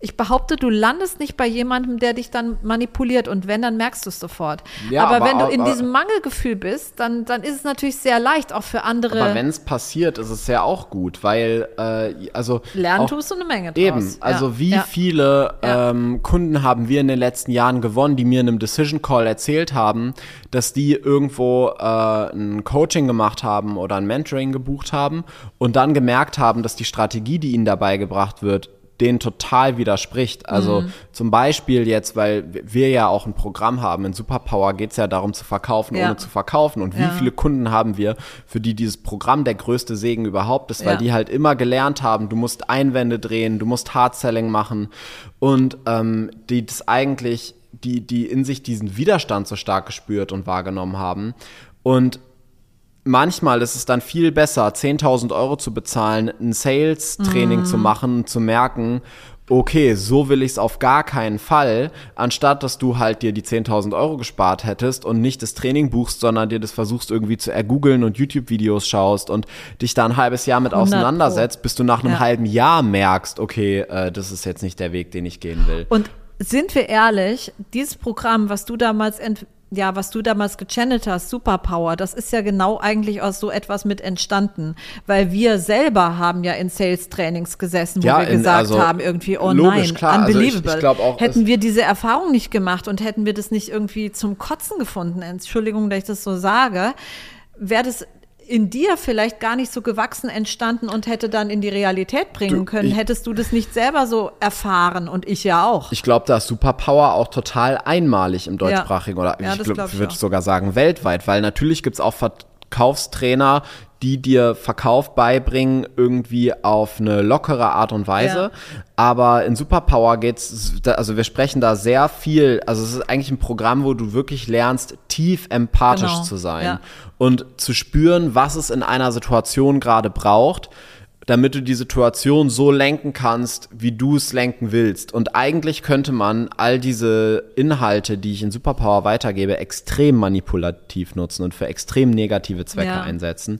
S2: Ich behaupte, du landest nicht bei jemandem, der dich dann manipuliert und wenn, dann merkst du es sofort.
S1: Ja,
S2: aber,
S1: aber
S2: wenn du
S1: auch-
S2: in
S1: aber-
S2: diesem Mangelgefühl bist, dann, dann ist es natürlich sehr leicht, auch für andere.
S1: Aber wenn es passiert, ist es ja auch gut, weil, äh, also.
S2: Lernen
S1: auch,
S2: tust du eine Menge draus.
S1: Eben, also
S2: ja.
S1: wie
S2: ja.
S1: viele
S2: Ja.
S1: ähm, Kunden haben wir in den letzten Jahren gewonnen, die mir in einem Decision Call erzählt haben, dass die irgendwo äh, ein Coaching gemacht haben oder ein Mentoring gebucht haben und dann gemerkt haben, dass die Strategie, die ihnen dabei gebracht wird, denen total widerspricht. Also
S2: Mhm.
S1: zum Beispiel jetzt, weil wir ja auch ein Programm haben, in Superpower geht es ja darum zu verkaufen,
S2: Ja.
S1: ohne zu verkaufen. Und wie
S2: Ja.
S1: viele Kunden haben wir, für die dieses Programm der größte Segen überhaupt ist, weil
S2: Ja.
S1: die halt immer gelernt haben, du musst Einwände drehen, du musst Hard-Selling machen und ähm, die das eigentlich, die, die in sich diesen Widerstand so stark gespürt und wahrgenommen haben. Und manchmal ist es dann viel besser, zehntausend Euro zu bezahlen, ein Sales-Training
S2: Mhm.
S1: zu machen und zu merken, okay, so will ich es auf gar keinen Fall, anstatt dass du halt dir die zehntausend Euro gespart hättest und nicht das Training buchst, sondern dir das versuchst irgendwie zu ergoogeln und YouTube-Videos schaust und dich da ein halbes Jahr mit
S2: hundert Pro.
S1: auseinandersetzt, bis du nach einem
S2: Ja.
S1: halben Jahr merkst, okay, äh, das ist jetzt nicht der Weg, den ich gehen will.
S2: Und sind wir ehrlich, dieses Programm, was du damals ent ja, was du damals gechannelt hast, Superpower, das ist ja genau eigentlich aus so etwas mit entstanden, weil wir selber haben ja in Sales-Trainings gesessen, wo
S1: Ja,
S2: wir
S1: in-
S2: gesagt
S1: also,
S2: haben, irgendwie, oh
S1: logisch,
S2: nein,
S1: klar. Also ich- ich
S2: unbelievable.
S1: glaub auch,
S2: hätten
S1: es-
S2: wir diese Erfahrung nicht gemacht und hätten wir das nicht irgendwie zum Kotzen gefunden, Entschuldigung, dass ich das so sage, wäre das in dir vielleicht gar nicht so gewachsen entstanden und hätte dann in die Realität bringen
S1: Du,
S2: können,
S1: ich-
S2: hättest du das nicht selber so erfahren und ich ja auch.
S1: Ich glaube, da ist Superpower auch total einmalig im deutschsprachigen oder
S2: Ja,
S1: ich,
S2: das
S1: glaub,
S2: glaub ich
S1: würde
S2: auch.
S1: sogar sagen weltweit, weil natürlich gibt es auch Verkaufstrainer, die dir Verkauf beibringen, irgendwie auf eine lockere Art und Weise.
S2: Ja.
S1: Aber in Superpower geht's, da- also wir sprechen da sehr viel, also es ist eigentlich ein Programm, wo du wirklich lernst, tief empathisch
S2: Genau,
S1: zu sein
S2: ja.
S1: und zu spüren, was es in einer Situation gerade braucht, damit du die Situation so lenken kannst, wie du es lenken willst. Und eigentlich könnte man all diese Inhalte, die ich in Superpower weitergebe, extrem manipulativ nutzen und für extrem negative Zwecke
S2: Ja.
S1: einsetzen.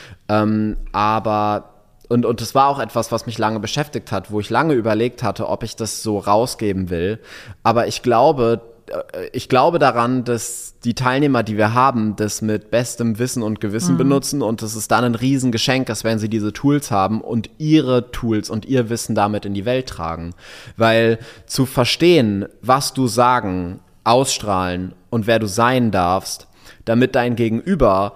S1: Ähm, aber und, und das war auch etwas, was mich lange beschäftigt hat, wo ich lange überlegt hatte, ob ich das so rausgeben will. Aber ich glaube, äh, ich glaube daran, dass die Teilnehmer, die wir haben, das mit bestem Wissen und Gewissen benutzen und dass es dann ein Riesengeschenk ist, wenn sie diese Tools haben und ihre Tools und ihr Wissen damit in die Welt tragen. Weil zu verstehen, was du sagen, ausstrahlen und wer du sein darfst, damit dein Gegenüber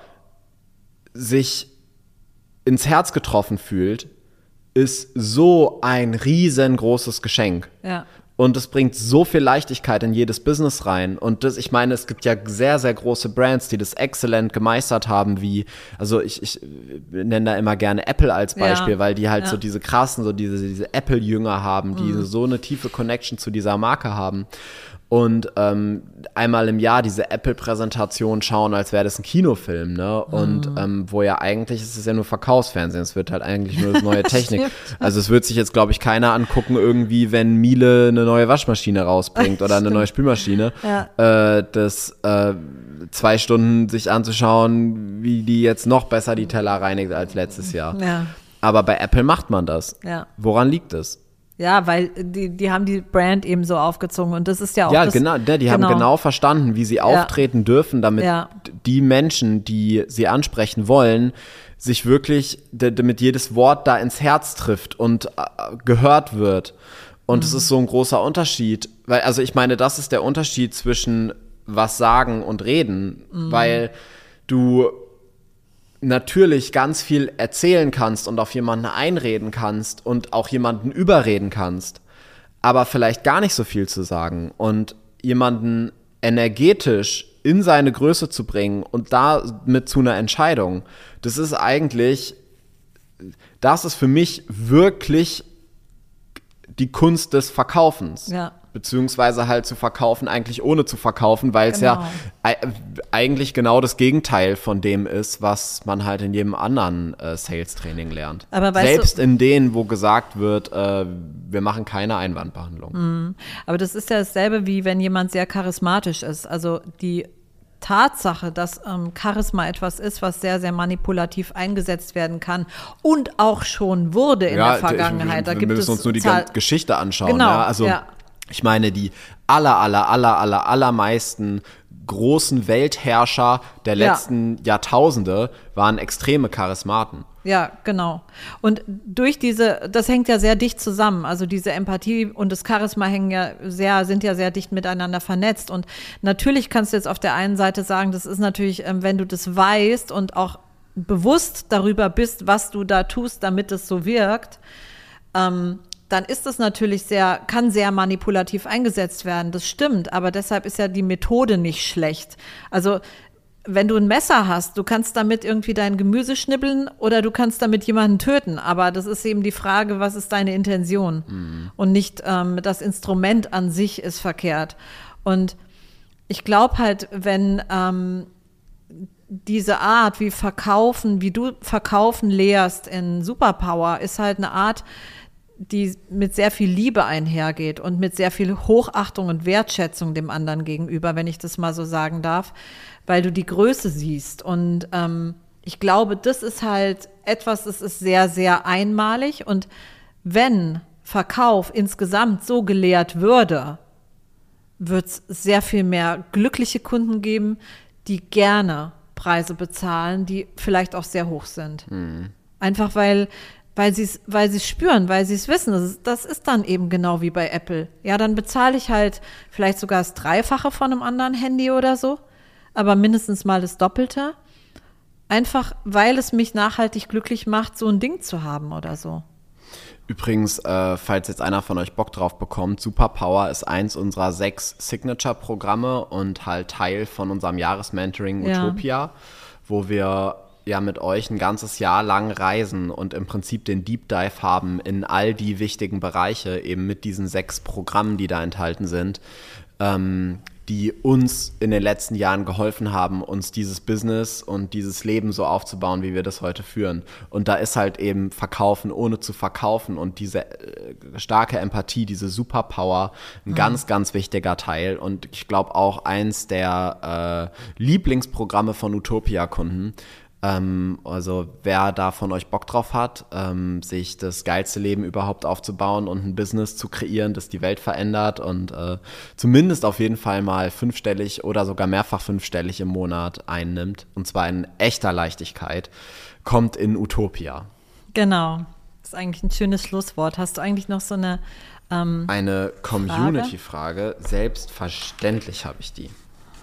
S1: sich ins Herz getroffen fühlt, ist so ein riesengroßes Geschenk.
S2: Ja.
S1: Und es bringt so viel Leichtigkeit in jedes Business rein. Und das, ich meine, es gibt ja sehr, sehr große Brands, die das exzellent gemeistert haben, wie, also ich, ich nenne da immer gerne Apple als Beispiel,
S2: Ja.
S1: weil die halt
S2: Ja.
S1: so diese krassen, so diese, diese Apple-Jünger haben, die
S2: Mhm.
S1: so eine tiefe Connection zu dieser Marke haben. Und ähm, einmal im Jahr diese Apple-Präsentation schauen, als wäre das ein Kinofilm, ne? Und ähm, wo ja eigentlich ist es ja nur Verkaufsfernsehen, es wird halt eigentlich nur das neue Technik. Also es wird sich jetzt, glaube ich, keiner angucken irgendwie, wenn Miele eine neue Waschmaschine rausbringt oder eine neue Spülmaschine.
S2: Ja.
S1: Äh, das äh, zwei Stunden sich anzuschauen, wie die jetzt noch besser die Teller reinigt als letztes Jahr.
S2: Ja.
S1: Aber bei Apple macht man das.
S2: Ja.
S1: Woran liegt es?
S2: Ja, weil die, die haben die Brand eben so aufgezogen und das ist ja auch
S1: Ja,
S2: das,
S1: genau, ne, die haben genau verstanden, wie sie auftreten dürfen, damit
S2: Ja.
S1: d- die Menschen, die sie ansprechen wollen, sich wirklich, d- damit jedes Wort da ins Herz trifft und äh, gehört wird. Und es ist so ein großer Unterschied, weil, also ich meine, das ist der Unterschied zwischen was sagen und reden, weil du natürlich ganz viel erzählen kannst und auf jemanden einreden kannst und auch jemanden überreden kannst, aber vielleicht gar nicht so viel zu sagen und jemanden energetisch in seine Größe zu bringen und damit zu einer Entscheidung, das ist eigentlich, das ist für mich wirklich die Kunst des Verkaufens.
S2: Ja.
S1: Beziehungsweise halt zu verkaufen, eigentlich ohne zu verkaufen, weil es
S2: Genau.
S1: ja ei- eigentlich genau das Gegenteil von dem ist, was man halt in jedem anderen äh, Sales-Training lernt.
S2: Aber weißt
S1: Selbst
S2: du-
S1: in denen, wo gesagt wird, äh, wir machen keine Einwandbehandlung.
S2: Aber das ist ja dasselbe, wie wenn jemand sehr charismatisch ist. Also die Tatsache, dass ähm, Charisma etwas ist, was sehr, sehr manipulativ eingesetzt werden kann und auch schon wurde in
S1: ja,
S2: der Vergangenheit.
S1: Ich,
S2: da
S1: wir
S2: gibt
S1: müssen
S2: es
S1: uns nur die
S2: Zahl-
S1: ganze Geschichte anschauen.
S2: Genau,
S1: ja? Also
S2: ja.
S1: ich meine, die aller, aller, aller, aller, allermeisten großen Weltherrscher der letzten ja. Jahrtausende waren extreme Charismaten.
S2: Ja, genau. Und durch diese, das hängt ja sehr dicht zusammen. Also diese Empathie und das Charisma hängen ja sehr, sind ja sehr dicht miteinander vernetzt. Und natürlich kannst du jetzt auf der einen Seite sagen, das ist natürlich, wenn du das weißt und auch bewusst darüber bist, was du da tust, damit es so wirkt, ähm, dann ist das natürlich sehr, kann sehr manipulativ eingesetzt werden. Das stimmt, aber deshalb ist ja die Methode nicht schlecht. Also wenn du ein Messer hast, du kannst damit irgendwie dein Gemüse schnibbeln oder du kannst damit jemanden töten. Aber das ist eben die Frage, was ist deine Intention? Mhm. Und nicht ähm, das Instrument an sich ist verkehrt. Und ich glaube halt, wenn ähm, diese Art, wie verkaufen, wie du verkaufen lehrst in Superpower, ist halt eine Art, die mit sehr viel Liebe einhergeht und mit sehr viel Hochachtung und Wertschätzung dem anderen gegenüber, wenn ich das mal so sagen darf, weil du die Größe siehst. Und ähm, ich glaube, das ist halt etwas, das ist sehr, sehr einmalig. Und wenn Verkauf insgesamt so gelehrt würde, wird es sehr viel mehr glückliche Kunden geben, die gerne Preise bezahlen, die vielleicht auch sehr hoch sind. Mhm. Einfach weil Weil sie es weil sie es spüren, weil sie es wissen. Das ist, das ist dann eben genau wie bei Apple. Ja, dann bezahle ich halt vielleicht sogar das Dreifache von einem anderen Handy oder so, aber mindestens mal das Doppelte. Einfach, weil es mich nachhaltig glücklich macht, so ein Ding zu haben oder so.
S1: Übrigens, äh, falls jetzt einer von euch Bock drauf bekommt, Superpower ist eins unserer sechs Signature-Programme und halt Teil von unserem Jahresmentoring Utopia, ja. wo wir ja mit euch ein ganzes Jahr lang reisen und im Prinzip den Deep Dive haben in all die wichtigen Bereiche, eben mit diesen sechs Programmen, die da enthalten sind, ähm, die uns in den letzten Jahren geholfen haben, uns dieses Business und dieses Leben so aufzubauen, wie wir das heute führen. Und da ist halt eben Verkaufen ohne zu verkaufen und diese äh, starke Empathie, diese Superpower ein mhm. ganz, ganz wichtiger Teil. Und ich glaube auch eins der äh, Lieblingsprogramme von Utopia-Kunden. Ähm, also wer da von euch Bock drauf hat, ähm, sich das geilste Leben überhaupt aufzubauen und ein Business zu kreieren, das die Welt verändert und äh, zumindest auf jeden Fall mal fünfstellig oder sogar mehrfach fünfstellig im Monat einnimmt, und zwar in echter Leichtigkeit, kommt in Utopia.
S2: Genau, das ist eigentlich ein schönes Schlusswort. Hast du eigentlich noch so eine ähm,
S1: Eine Community-Frage? Selbstverständlich habe ich die.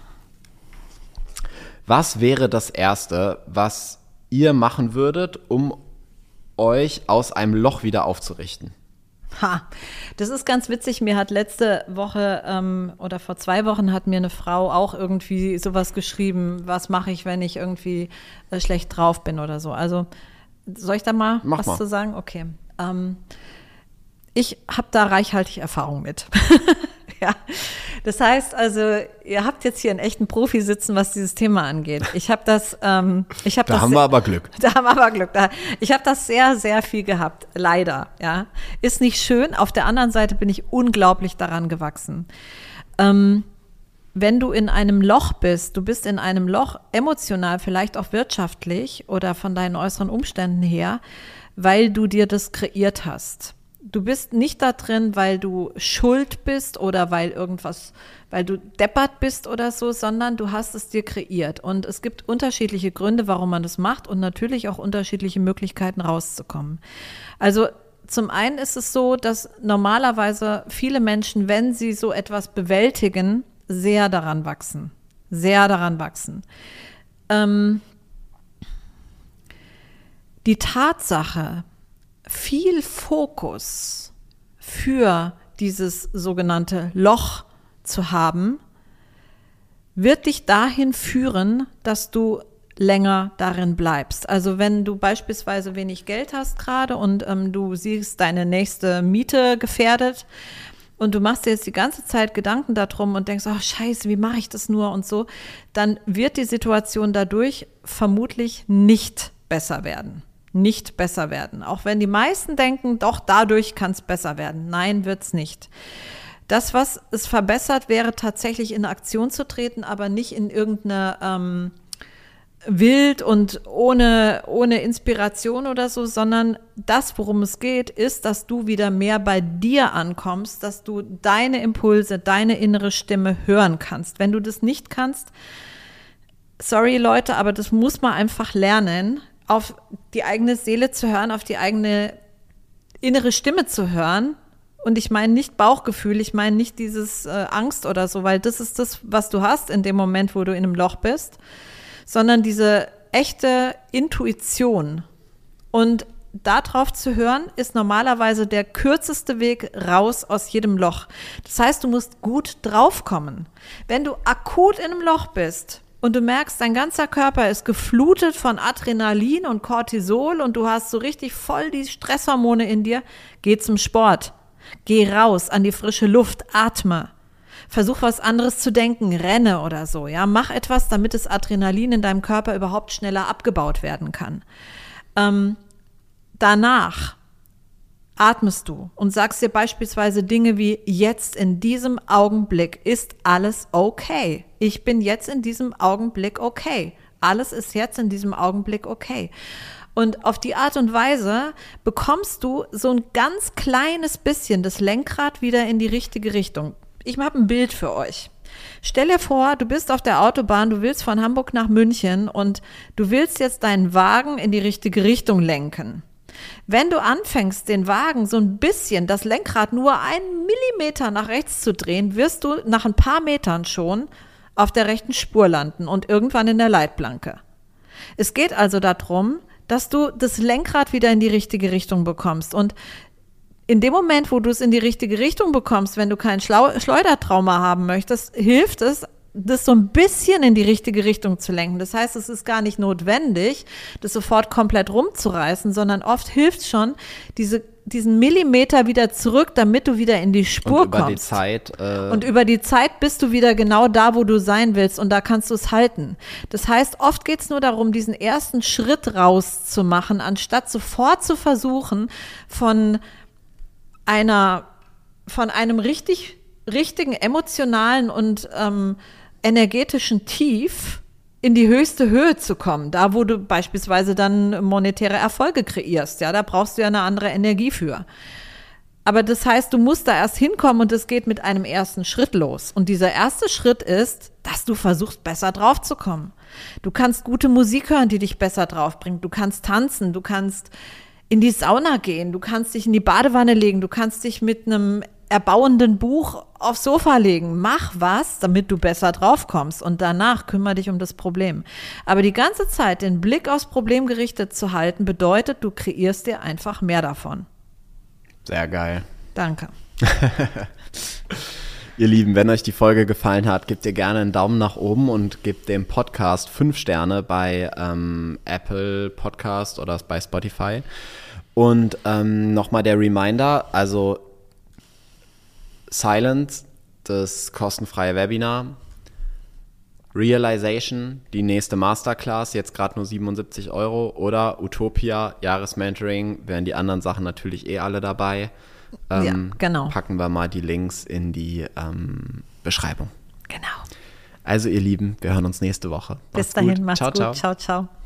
S1: Was wäre das Erste, was ihr machen würdet, um euch aus einem Loch wieder aufzurichten?
S2: Ha, das ist ganz witzig. Mir hat letzte Woche ähm, oder vor zwei Wochen hat mir eine Frau auch irgendwie sowas geschrieben, was mache ich, wenn ich irgendwie äh, schlecht drauf bin oder so. Also soll ich da mal
S1: Mach
S2: was
S1: mal.
S2: zu sagen? Okay. Ähm, ich habe da reichhaltig Erfahrung mit. Ja, das heißt also, ihr habt jetzt hier einen echten Profi sitzen, was dieses Thema angeht. Ich habe das, ähm, ich habe
S1: da
S2: das.
S1: haben wir aber Glück.
S2: Da haben wir aber Glück. Da, ich habe das sehr, sehr viel gehabt, leider. Ja, ist nicht schön. Auf der anderen Seite bin ich unglaublich daran gewachsen. Ähm, wenn du in einem Loch bist, du bist in einem Loch emotional, vielleicht auch wirtschaftlich oder von deinen äußeren Umständen her, weil du dir das kreiert hast. Du bist nicht da drin, weil du schuld bist oder weil irgendwas, weil du deppert bist oder so, sondern du hast es dir kreiert. Und es gibt unterschiedliche Gründe, warum man das macht und natürlich auch unterschiedliche Möglichkeiten rauszukommen. Also zum einen ist es so, dass normalerweise viele Menschen, wenn sie so etwas bewältigen, sehr daran wachsen. Sehr daran wachsen. Ähm, die Tatsache, viel Fokus für dieses sogenannte Loch zu haben, wird dich dahin führen, dass du länger darin bleibst. Also wenn du beispielsweise wenig Geld hast gerade und ähm, du siehst deine nächste Miete gefährdet und du machst dir jetzt die ganze Zeit Gedanken darum und denkst, oh scheiße, wie mache ich das nur und so, dann wird die Situation dadurch vermutlich nicht besser werden. Nicht besser werden. Auch wenn die meisten denken, doch dadurch kann es besser werden. Nein, wird's nicht. Das, was es verbessert, wäre tatsächlich in Aktion zu treten, aber nicht in irgendeine ähm, wild und ohne, ohne Inspiration oder so, sondern das, worum es geht, ist, dass du wieder mehr bei dir ankommst, dass du deine Impulse, deine innere Stimme hören kannst. Wenn du das nicht kannst, sorry Leute, aber das muss man einfach lernen, auf die eigene Seele zu hören, auf die eigene innere Stimme zu hören. Und ich meine nicht Bauchgefühl, ich meine nicht dieses äh, Angst oder so, weil das ist das, was du hast in dem Moment, wo du in einem Loch bist, sondern diese echte Intuition. Und darauf zu hören, ist normalerweise der kürzeste Weg raus aus jedem Loch. Das heißt, du musst gut draufkommen. Wenn du akut in einem Loch bist und du merkst, dein ganzer Körper ist geflutet von Adrenalin und Cortisol und du hast so richtig voll die Stresshormone in dir, geh zum Sport. Geh raus an die frische Luft, atme. Versuch was anderes zu denken, renne oder so, ja, mach etwas, damit das Adrenalin in deinem Körper überhaupt schneller abgebaut werden kann. Ähm, danach atmest du und sagst dir beispielsweise Dinge wie, jetzt in diesem Augenblick ist alles okay. Ich bin jetzt in diesem Augenblick okay. Alles ist jetzt in diesem Augenblick okay. Und auf die Art und Weise bekommst du so ein ganz kleines bisschen das Lenkrad wieder in die richtige Richtung. Ich habe ein Bild für euch. Stell dir vor, du bist auf der Autobahn, du willst von Hamburg nach München und du willst jetzt deinen Wagen in die richtige Richtung lenken. Wenn du anfängst, den Wagen so ein bisschen, das Lenkrad nur einen Millimeter nach rechts zu drehen, wirst du nach ein paar Metern schon auf der rechten Spur landen und irgendwann in der Leitplanke. Es geht also darum, dass du das Lenkrad wieder in die richtige Richtung bekommst. Und in dem Moment, wo du es in die richtige Richtung bekommst, wenn du kein Schlau- Schleudertrauma haben möchtest, hilft es, das so ein bisschen in die richtige Richtung zu lenken. Das heißt, es ist gar nicht notwendig, das sofort komplett rumzureißen, sondern oft hilft schon, diese, diesen Millimeter wieder zurück, damit du wieder in die Spur
S1: und über
S2: kommst.
S1: Die Zeit, äh
S2: und über die Zeit bist du wieder genau da, wo du sein willst und da kannst du es halten. Das heißt, oft geht es nur darum, diesen ersten Schritt rauszumachen, anstatt sofort zu versuchen, von einer, von einem richtig, richtigen emotionalen und ähm, energetischen Tief in die höchste Höhe zu kommen, da wo du beispielsweise dann monetäre Erfolge kreierst, ja, da brauchst du ja eine andere Energie für. Aber das heißt, du musst da erst hinkommen und es geht mit einem ersten Schritt los. Und dieser erste Schritt ist, dass du versuchst, besser drauf zu kommen. Du kannst gute Musik hören, die dich besser draufbringt. Du kannst tanzen, du kannst in die Sauna gehen, du kannst dich in die Badewanne legen, du kannst dich mit einem erbauenden Buch aufs Sofa legen. Mach was, damit du besser draufkommst und danach kümmere dich um das Problem. Aber die ganze Zeit den Blick aufs Problem gerichtet zu halten, bedeutet, du kreierst dir einfach mehr davon.
S1: Sehr geil.
S2: Danke.
S1: Ihr Lieben, wenn euch die Folge gefallen hat, gebt ihr gerne einen Daumen nach oben und gebt dem Podcast fünf Sterne bei ähm, Apple Podcast oder bei Spotify. Und ähm, nochmal der Reminder, also Silence, das kostenfreie Webinar, Realization, die nächste Masterclass, jetzt gerade nur siebenundsiebzig Euro, oder Utopia, Jahresmentoring, wären die anderen Sachen natürlich eh alle dabei. Ähm,
S2: ja, genau.
S1: Packen wir mal die Links in die ähm, Beschreibung.
S2: Genau.
S1: Also ihr Lieben, wir hören uns nächste Woche.
S2: Bis dahin,
S1: gut.
S2: macht's
S1: Ciao,
S2: gut.
S1: ciao.
S2: Ciao, ciao.